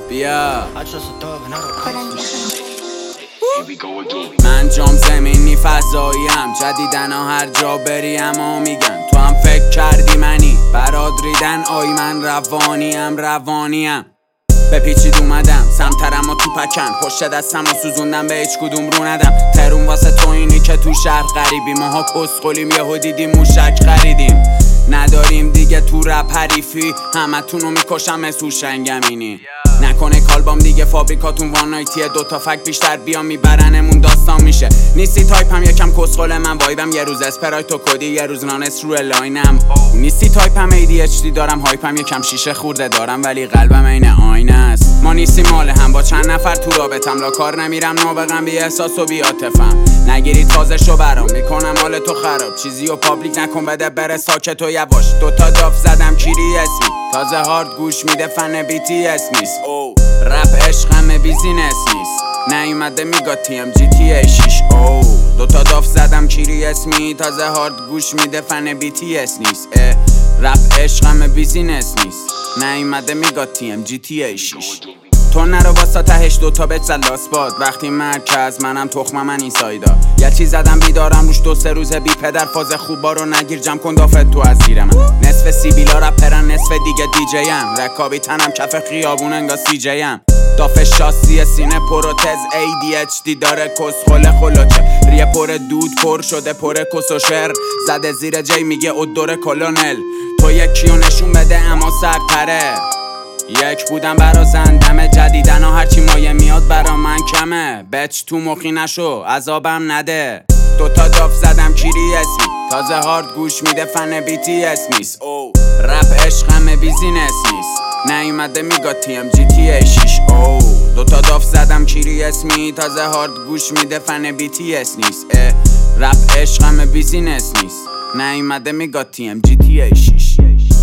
بیا من جام زمینی فضاییم، جدیدن هر جا بری اما میگن تو هم فکر کردی منی، برات ریدن آی من روانیم بپیچید اومدم سمترم و تو پکن، پشت دستم و سوزوندم به هیچ کدوم رو ندم. ترون واسه تو اینی که تو شهر غریبی، ماها کسخولیم یهو دیدیم موشک خریدیم. نداریم دیگه تو رپ حریفی، همه تونو میکشم مثل شنگمینی. نکنه کالبام دیگه فابریکاتون وان نایتیه، دوتا فک بیشتر بیا میبرنمون داستان میشه. نیستی تایپم یکم کسخول من وایبم، یه روز اسپرایت و کدی یه روز نانس رو لاینم. نیستی تایپم ADHD دارم، هایپم یکم شیشه خورده دارم ولی قلبم عین آینه است. ما نیستی مال هم با چند نفر تو رابطم، لا کار نمیرم نابغم بی احساس و بی عاطفم. نگیری تازه شو برام میکنم حال تو خراب، چیزی و پابلیک نکن بده بره ساکت و یواش. دوتا داف زدم کیری اسمی، تازه هارد گوش میده فن BTS نیست. او رپ عشقم بیزینس نیست، نیومده میگا TMGTA 6. او دوتا داف زدم کیری اسمی، تازه هارد گوش میده فن BTS نیست. رپ عشقم بیزینس نیست، نیومده میگا TMGTA 6. تو نرو واسه تهش دوتا بچه لاس باد، وقتی مرکز منم تخمم من این سایدا. یه چی زدم بیدارم روش 2-3 روزه بی پدر، فاز خوبا رو نگیر جمع کن دافت تو از زیر من. نصف سیبیلا رپرن نصف دیگه دیجیم، رکابی تنم کف خیابون انگا CJم. داف شاسی سینه پروتز ADHD داره کسخل خلوچه، ریه پر دود پر شده پر کس و شر، زده زیر جی میگه ادور کلونل. تو یکیو نشون بده اما سرتره، یک بودم برا زندمه، جدیدن ها هرچی مایه میاد برا من کمه. بچ تو مخی نشو عذابم نده، دوتا داف زدم کیری اسمی، تازه هارد گوش میده فن BTS نیست. او رپ عشقم بیزینس نیست، نیومده میگا TMGTA 6. او دوتا داف زدم کیری اسمی، تازه هارد گوش میده فن BTS نیست. رپ عشقم بیزینس نیست، نیومده میگا TMGTA 6.